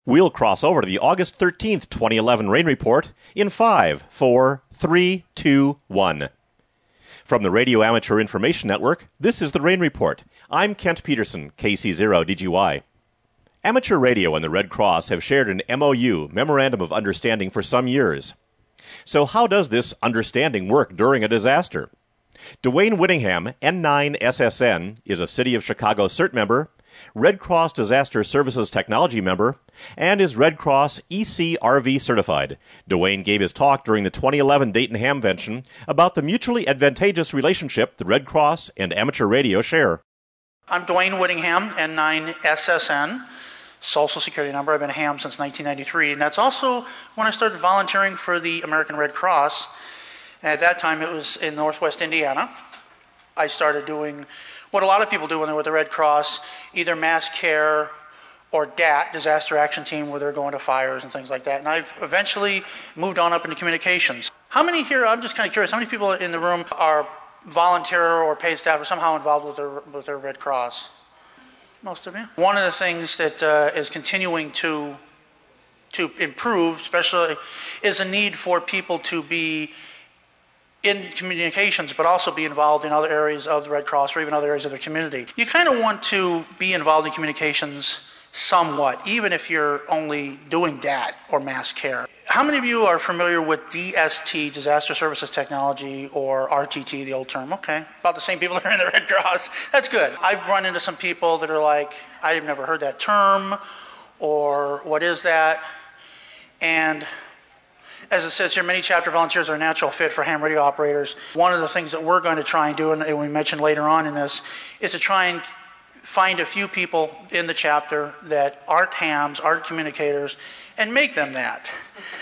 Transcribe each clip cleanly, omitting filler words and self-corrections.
We'll cross over to the August 13th, 2011 rain report in 5, 4, 3, 2, 1. From the Radio Amateur Information Network, this is the Rain Report. I'm Kent Peterson, KC0DGY. Amateur radio and the Red Cross have shared an MOU, Memorandum of Understanding, for some years. So how does this understanding work during a disaster? Dwayne Whittingham, N9SSN, is a City of Chicago CERT member, Red Cross Disaster Services Technology member, and is Red Cross ECRV certified. Dwayne gave his talk during the 2011 Dayton Hamvention about the mutually advantageous relationship the Red Cross and amateur radio share. I'm Dwayne Whittingham, N9SSN, Social Security number. I've been a ham since 1993, and that's also when I started volunteering for the American Red Cross. And at that time, it was in Northwest Indiana. I started doing what a lot of people do when they're with the Red Cross, either mass care or DAT, Disaster Action Team, where they're going to fires and things like that. And I've eventually moved on up into communications. How many here, I'm just kind of curious, how many people in the room are volunteer or paid staff or somehow involved with their Red Cross? Most of you. One of the things that is continuing to improve, especially, is a need for people to be in communications, but also be involved in other areas of the Red Cross or even other areas of the community. You kind of want to be involved in communications somewhat, even if you're only doing DAT or mass care. How many of you are familiar with DST, Disaster Services Technology, or RTT, the old term? Okay, about the same people that are in the Red Cross. That's good. I've run into some people that are like, I've never heard that term, or what is that? And as it says here, many chapter volunteers are a natural fit for ham radio operators. One of the things that we're going to try and do, and we mentioned later on in this, is to try and find a few people in the chapter that aren't hams, aren't communicators, and make them that.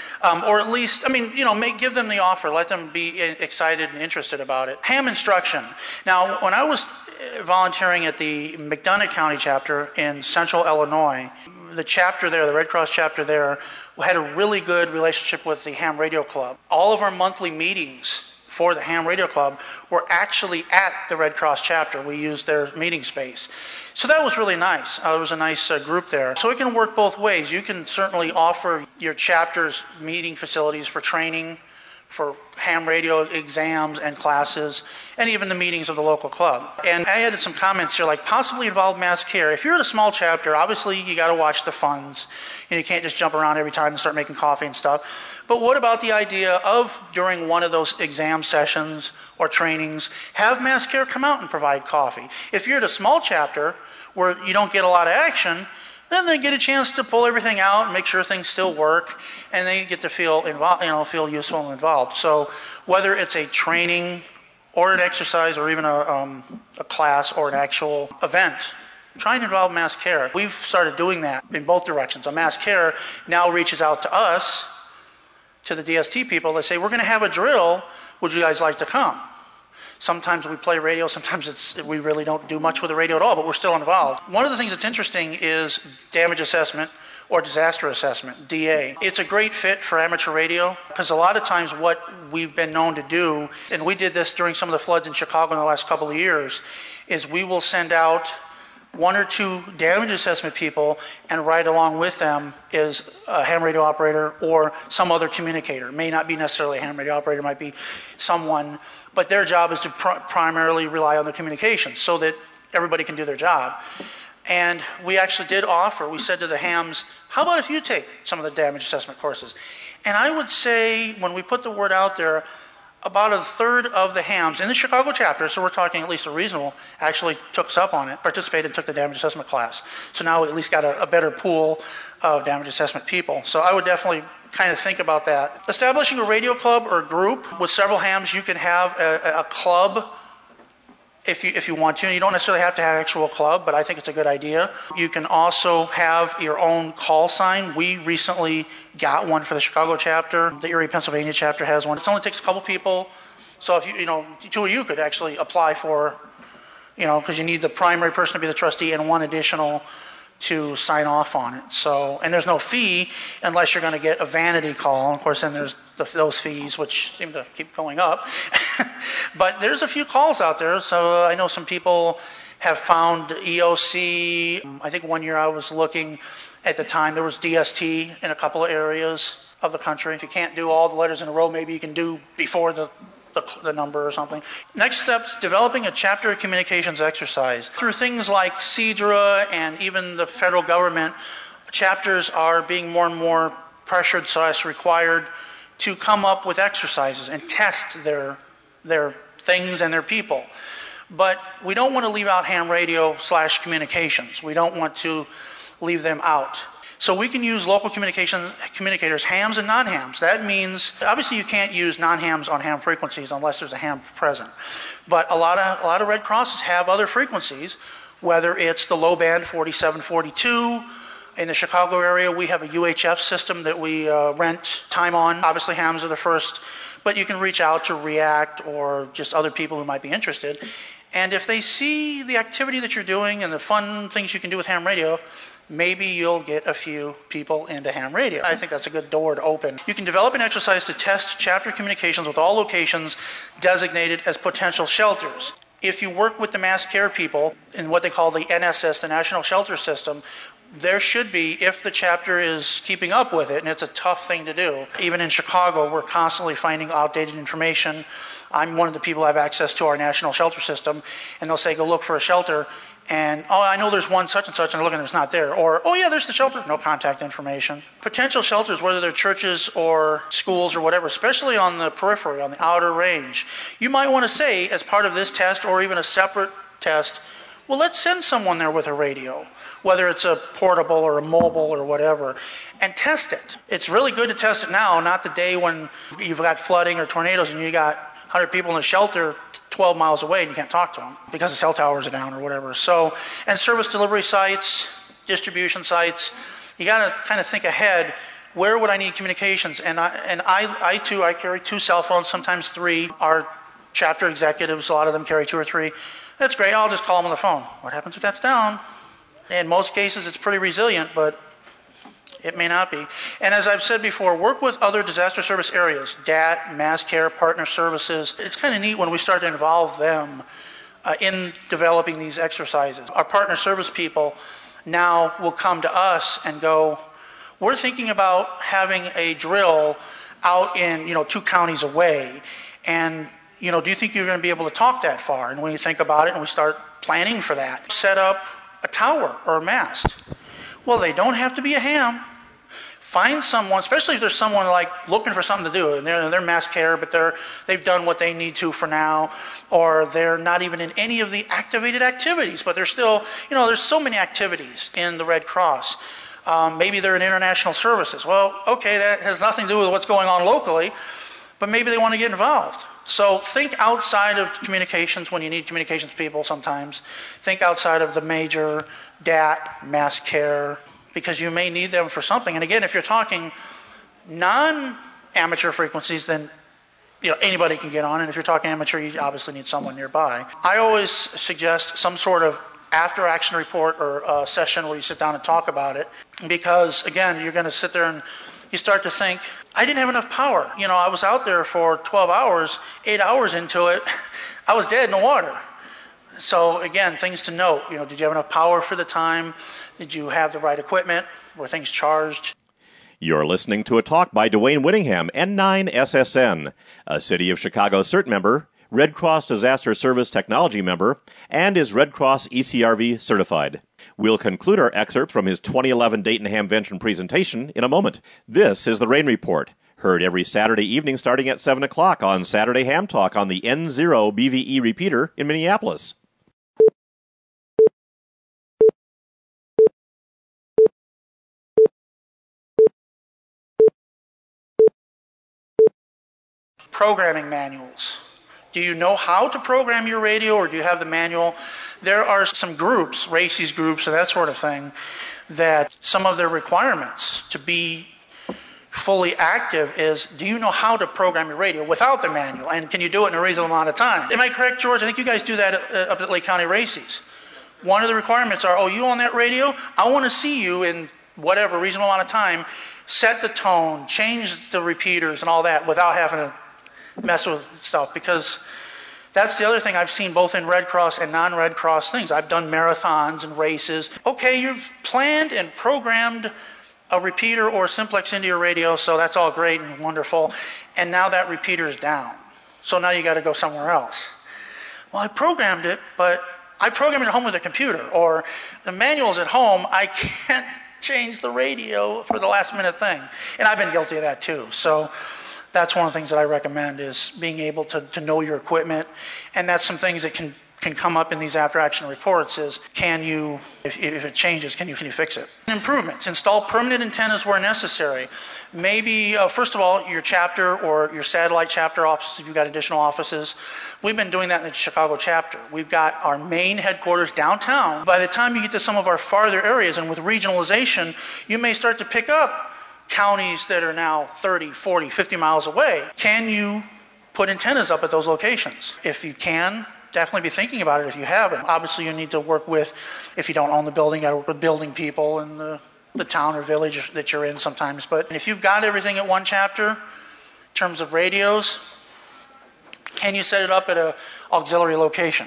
Or at least, give them the offer, let them be excited and interested about it. Ham instruction. Now, when I was volunteering at the McDonough County chapter in central Illinois, the chapter there, the Red Cross chapter there, had a really good relationship with the Ham Radio Club. All of our monthly meetings for the Ham Radio Club were actually at the Red Cross chapter. We used their meeting space. So that was really nice. It was a nice group there. So it can work both ways. You can certainly offer your chapter's meeting facilities for training, for ham radio exams and classes, and even the meetings of the local club. And I added some comments here, like possibly involve mass care. If you're at a small chapter, obviously you got to watch the funds, and you can't just jump around every time and start making coffee and stuff. But what about the idea of, during one of those exam sessions or trainings, have mass care come out and provide coffee? If you're at a small chapter where you don't get a lot of action, then they get a chance to pull everything out and make sure things still work, and they get to feel involved, feel useful and involved. So whether it's a training or an exercise or even a class or an actual event, try and involve mass care. We've started doing that in both directions. A mass care now reaches out to us, to the DST people. They say, we're going to have a drill. Would you guys like to come? Sometimes we play radio, sometimes we really don't do much with the radio at all, but we're still involved. One of the things that's interesting is damage assessment or disaster assessment, DA. It's a great fit for amateur radio because a lot of times what we've been known to do, and we did this during some of the floods in Chicago in the last couple of years, is we will send out one or two damage assessment people, and right along with them is a ham radio operator or some other communicator. It may not be necessarily a ham radio operator, it might be someone, but their job is to primarily rely on the communications so that everybody can do their job. And we actually did offer, we said to the hams, how about if you take some of the damage assessment courses? And I would say, when we put the word out there, about a third of the hams in the Chicago chapter, so we're talking at least a reasonable, actually took us up on it, participated and took the damage assessment class. So now we at least got a better pool of damage assessment people. So I would definitely kind of think about that. Establishing a radio club or a group with several hams, you can have a club if you want to. You don't necessarily have to have an actual club, but I think it's a good idea. You can also have your own call sign. We recently got one for the Chicago chapter. The Erie, Pennsylvania chapter has one. It only takes a couple people. So if two of you could actually apply for, because you need the primary person to be the trustee and one additional to sign off on it. So, and there's no fee unless you're going to get a vanity call. Of course, then there's those fees, which seem to keep going up. But there's a few calls out there. So I know some people have found EOC. I think one year I was looking at the time, there was DST in a couple of areas of the country. If you can't do all the letters in a row, maybe you can do before the number or something. Next step's developing a chapter communications exercise. Through things like CEDRA and even the federal government, chapters are being more and more pressured, required to come up with exercises and test their things and their people. But we don't want to leave out ham radio / communications. We don't want to leave them out. So we can use local communicators, hams and non-hams. That means, obviously you can't use non-hams on ham frequencies unless there's a ham present. But a lot of Red Crosses have other frequencies, whether it's the low band 4742. In the Chicago area, we have a UHF system that we rent time on. Obviously hams are the first, but you can reach out to React or just other people who might be interested. And if they see the activity that you're doing and the fun things you can do with ham radio, maybe you'll get a few people into ham radio. I think that's a good door to open. You can develop an exercise to test chapter communications with all locations designated as potential shelters. If you work with the mass care people in what they call the NSS, the National Shelter System, there should be, if the chapter is keeping up with it, and it's a tough thing to do. Even in Chicago, we're constantly finding outdated information. I'm one of the people who have access to our National Shelter System, and they'll say, go look for a shelter. And, oh, I know there's one such and such, and I look and it's not there. Or, oh yeah, there's the shelter, no contact information. Potential shelters, whether they're churches or schools or whatever, especially on the periphery, on the outer range, you might want to say, as part of this test or even a separate test, well, let's send someone there with a radio, whether it's a portable or a mobile or whatever, and test it. It's really good to test it now, not the day when you've got flooding or tornadoes and you got 100 people in a shelter 12 miles away and you can't talk to them because the cell towers are down or whatever. So, and service delivery sites, distribution sites, you got to kind of think ahead. Where would I need communications? And I too, I carry 2 cell phones, sometimes 3. Our chapter executives, a lot of them carry 2 or 3. That's great. I'll just call them on the phone. What happens if that's down? In most cases, it's pretty resilient, but it may not be. And as I've said before, work with other disaster service areas, DAT, Mass Care, Partner Services. It's kind of neat when we start to involve them in developing these exercises. Our partner service people now will come to us and go, we're thinking about having a drill out in 2 counties away, and do you think you're going to be able to talk that far? And when you think about it and we start planning for that, set up a tower or a mast. Well, they don't have to be a ham. Find someone, especially if there's someone like looking for something to do, and they're mass care, but they've done what they need to for now, or they're not even in any of the activated activities, but they're still, there's so many activities in the Red Cross. Maybe they're in international services. Well, okay, that has nothing to do with what's going on locally, but maybe they want to get involved. So think outside of communications when you need communications people sometimes. Think outside of the major DAT, mass care, because you may need them for something. And again, if you're talking non-amateur frequencies, then anybody can get on. And if you're talking amateur, you obviously need someone nearby. I always suggest some sort of after-action report or a session where you sit down and talk about it. Because, again, you're going to sit there and you start to think, I didn't have enough power. I was out there for 12 hours, 8 hours into it, I was dead in the water. So again, things to note, did you have enough power for the time? Did you have the right equipment? Were things charged? You're listening to a talk by Dwayne Whittingham, N9SSN, a City of Chicago CERT member, Red Cross Disaster Service Technology member, and is Red Cross ECRV certified. We'll conclude our excerpt from his 2011 Dayton Hamvention presentation in a moment. This is the Rain Report, heard every Saturday evening starting at 7 o'clock on Saturday Ham Talk on the N0 BVE repeater in Minneapolis. Programming manuals. Do you know how to program your radio, or do you have the manual? There are some groups, RACES groups and that sort of thing, that some of their requirements to be fully active is, do you know how to program your radio without the manual? And can you do it in a reasonable amount of time? Am I correct, George? I think you guys do that up at Lake County RACES. One of the requirements are, you on that radio? I want to see you in whatever reasonable amount of time, set the tone, change the repeaters and all that without having to mess with stuff, because That's the other thing I've seen both in Red Cross and non-Red Cross things. I've done marathons and races. Okay, you've planned and programmed a repeater or simplex into your radio, so that's all great and wonderful. And now that repeater is down. So now you got to go somewhere else. Well, I programmed it, but I programmed it at home with a computer, or the manual's at home. I can't change the radio for the last minute thing. And I've been guilty of that too. So that's one of the things that I recommend, is being able to know your equipment. And that's some things that can come up in these after-action reports is, can you, if it changes, can you fix it? Improvements. Install permanent antennas where necessary. Maybe, first of all, your chapter or your satellite chapter offices, if you've got additional offices. We've been doing that in the Chicago chapter. We've got our main headquarters downtown. By the time you get to some of our farther areas, and with regionalization, you may start to pick up counties that are now 30, 40, 50 miles away. Can you put antennas up at those locations? If you can, definitely be thinking about it if you haven't. Obviously, you need to work with, if you don't own the building, you got to work with building people in the town or village that you're in sometimes. But if you've got everything at one chapter, in terms of radios, can you set it up at an auxiliary location?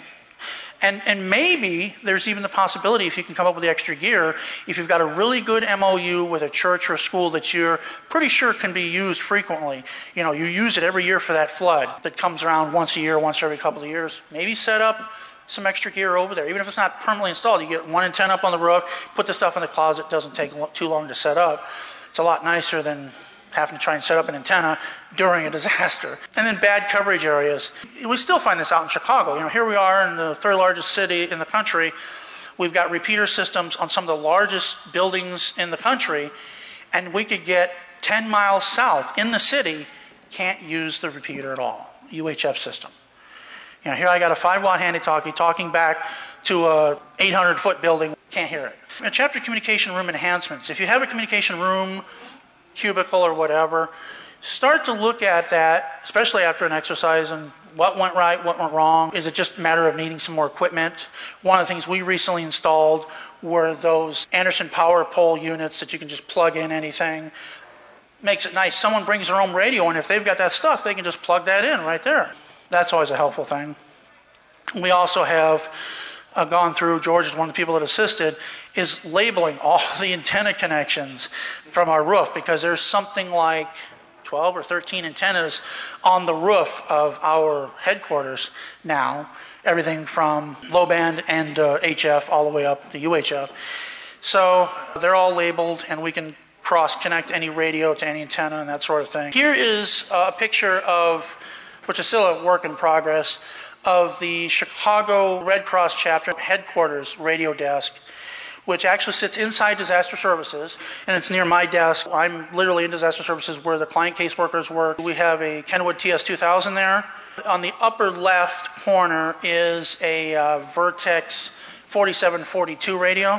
And maybe there's even the possibility, if you can come up with the extra gear, if you've got a really good MOU with a church or a school that you're pretty sure can be used frequently. You know, you use it every year for that flood that comes around once a year, once every couple of years. Maybe set up some extra gear over there. Even if it's not permanently installed, you get one antenna up on the roof, put the stuff in the closet. It doesn't take too long to set up. It's a lot nicer than having to try and set up an antenna during a disaster. And then bad coverage areas. We still find this out in Chicago. You know, here we are in the third largest city in the country. We've got repeater systems on some of the largest buildings in the country, and we could get 10 miles south in the city, can't use the repeater at all, UHF system. You know, here I got a 5-watt handy-talkie talking back to a 800-foot building, can't hear it. Chapter communication room enhancements. If you have a communication room, cubicle or whatever, start to look at that, especially after an exercise, and what went right, what went wrong. Is it just a matter of needing some more equipment? One of the things we recently installed were those Anderson power pole units that you can just plug in anything. Makes it nice. Someone brings their own radio, and if they've got that stuff, they can just plug that in right there. That's always a helpful thing. We also have gone through, George is one of the people that assisted, is labeling all the antenna connections from our roof, because there's something like 12 or 13 antennas on the roof of our headquarters now, everything from low band and HF all the way up to UHF. So they're all labeled, and we can cross-connect any radio to any antenna and that sort of thing. Here is a picture of, which is still a work in progress, of the Chicago Red Cross chapter headquarters radio desk, which actually sits inside disaster services, and it's near my desk. I'm literally in disaster services where the client caseworkers work. We have a Kenwood TS2000 there. On the upper left corner is a Vertex 4742 radio.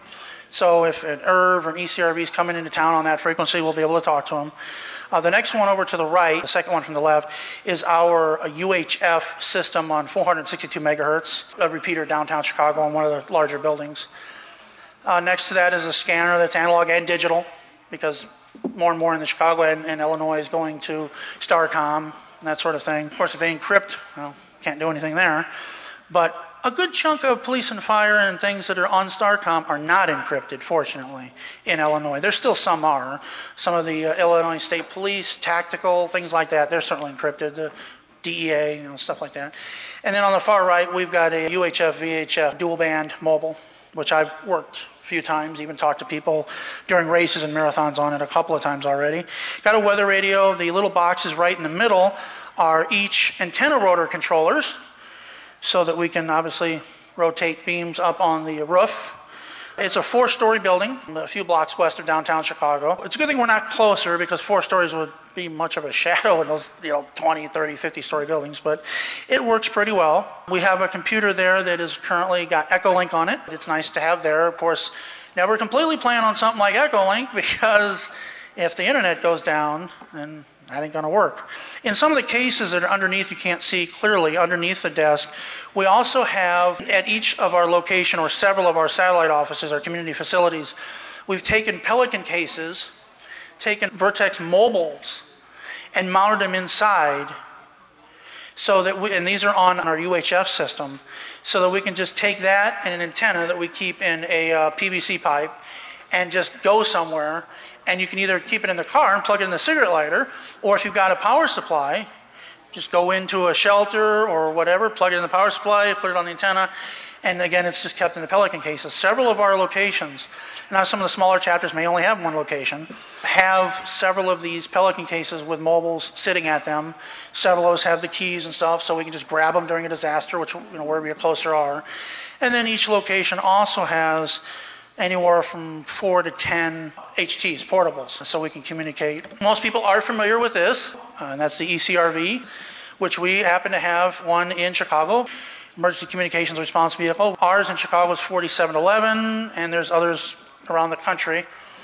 So if an IRV or an ECRV is coming into town on that frequency, we'll be able to talk to them. The next one over to the right, the second one from the left, is our UHF system on 462 megahertz, a repeater downtown Chicago on one of the larger buildings. Next to that is a scanner that's analog and digital, because more and more in the Chicago and Illinois is going to Starcom and that sort of thing. Of course, if they encrypt, well, can't do anything there. But a good chunk of police and fire and things that are on Starcom are not encrypted, fortunately, in Illinois. There still some are. Some of the Illinois State Police, tactical, things like that, they're certainly encrypted. The DEA, stuff like that. And then on the far right, we've got a UHF, VHF dual band mobile, which I've worked a few times, even talked to people during races and marathons on it a couple of times already. Got a weather radio. The little boxes right in the middle are each antenna rotor controllers, so that we can obviously rotate beams up on the roof. It's a 4-story building, a few blocks west of downtown Chicago. It's a good thing we're not closer, because 4 stories would be much of a shadow in those 20, 30, 50-story buildings, but it works pretty well. We have a computer there that is currently got Echolink on it. It's nice to have there. Of course, never completely plan on something like Echolink, because if the internet goes down, then that ain't going to work. In some of the cases that are underneath, you can't see clearly underneath the desk, we also have at each of our location or several of our satellite offices, our community facilities, we've taken Pelican cases, taken Vertex mobiles, and mounted them inside, so that and these are on our UHF system, so that we can just take that and an antenna that we keep in a PVC pipe and just go somewhere, and you can either keep it in the car and plug it in the cigarette lighter, or if you've got a power supply, just go into a shelter or whatever, plug it in the power supply, put it on the antenna, and again, it's just kept in the Pelican cases. Several of our locations, now some of the smaller chapters may only have one location, have several of these Pelican cases with mobiles sitting at them. Several of us have the keys and stuff, so we can just grab them during a disaster, which, wherever you're closer are. And then each location also has anywhere from 4 to 10 HTs, portables, so we can communicate. Most people are familiar with this, and that's the ECRV, which we happen to have one in Chicago. Emergency Communications Response Vehicle. Ours in Chicago is 4711, and there's others around the country.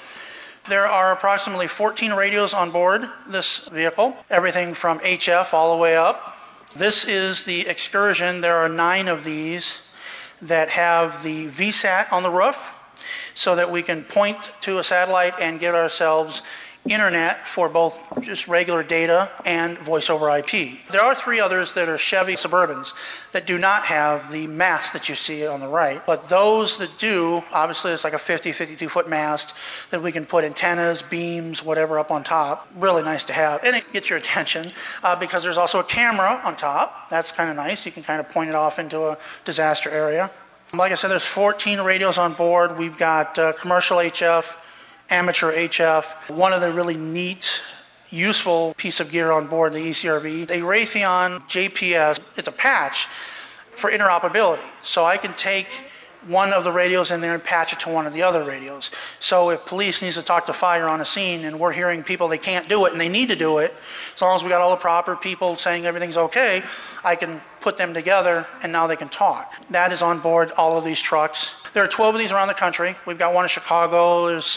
There are approximately 14 radios on board this vehicle, everything from HF all the way up. This is the Excursion. There are 9 of these that have the VSAT on the roof, so that we can point to a satellite and get ourselves internet for both just regular data and voice over IP. There are 3 others that are Chevy Suburbans that do not have the mast that you see on the right. But those that do, obviously it's like a 52-foot mast that we can put antennas, beams, whatever up on top. Really nice to have. And it gets your attention because there's also a camera on top. That's kind of nice. You can kind of point it off into a disaster area. Like I said, there's 14 radios on board. We've got commercial HF, amateur HF. One of the really neat, useful piece of gear on board the ECRV, a Raytheon JPS. It's a patch for interoperability. So I can take one of the radios in there and patch it to one of the other radios. So if police needs to talk to fire on a scene and we're hearing people they can't do it and they need to do it, as long as we got all the proper people saying everything's okay, I can put them together and now they can talk. That is on board all of these trucks. There are 12 of these around the country. We've got one in Chicago, there's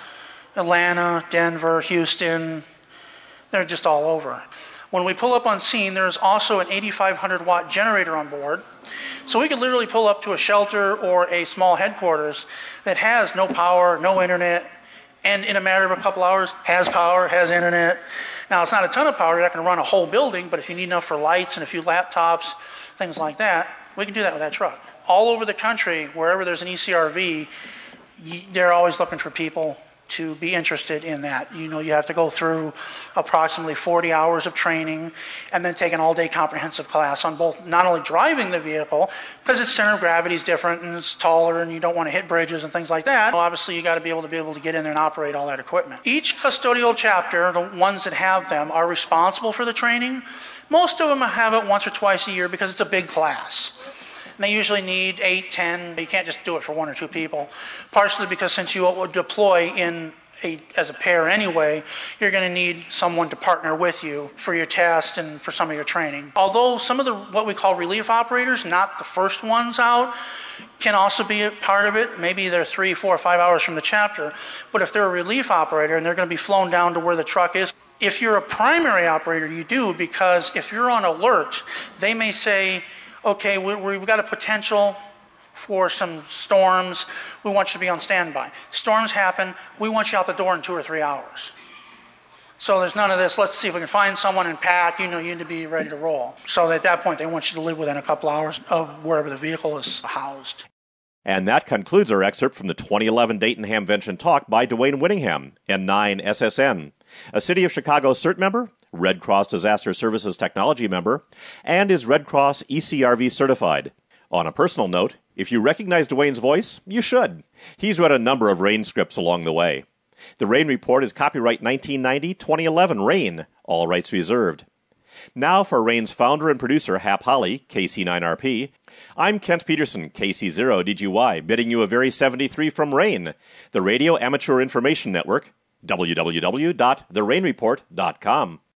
Atlanta, Denver, Houston. They're just all over. When we pull up on scene, there's also an 8,500 watt generator on board. So we could literally pull up to a shelter or a small headquarters that has no power, no internet, and in a matter of a couple hours has power, has internet. Now, it's not a ton of power. You're not going to run a whole building, but if you need enough for lights and a few laptops, things like that, we can do that with that truck. All over the country, wherever there's an ECRV, they're always looking for people to be interested in that. You have to go through approximately 40 hours of training and then take an all-day comprehensive class on both not only driving the vehicle, because its center of gravity is different and it's taller and you don't want to hit bridges and things like that. Obviously, you got to be able to get in there and operate all that equipment. Each custodial chapter, the ones that have them, are responsible for the training. Most of them have it once or twice a year because it's a big class. And they usually need 8, 10. You can't just do it for 1 or 2 people. Partially because since you will deploy as a pair anyway, you're going to need someone to partner with you for your test and for some of your training. Although some of the what we call relief operators, not the first ones out, can also be a part of it. Maybe they're 3, 4, 5 hours from the chapter. But if they're a relief operator and they're going to be flown down to where the truck is, if you're a primary operator, you do, because if you're on alert, they may say, okay, we've got a potential for some storms. We want you to be on standby. Storms happen. We want you out the door in 2 or 3 hours. So there's none of this, let's see if we can find someone and pack, you need to be ready to roll. So at that point, they want you to live within a couple hours of wherever the vehicle is housed. And that concludes our excerpt from the 2011 Dayton Hamvention Talk by Dwayne Whittingham, N9 SSN, a City of Chicago CERT member, Red Cross Disaster Services Technology member, and is Red Cross ECRV certified. On a personal note, if you recognize Dwayne's voice, you should. He's read a number of RAIN scripts along the way. The RAIN Report is copyright 1990-2011 RAIN, all rights reserved. Now for RAIN's founder and producer, Hap Holly, KC9RP, I'm Kent Peterson, KC0DGY, bidding you a very 73 from RAIN, the Radio Amateur Information Network, www.therainreport.com.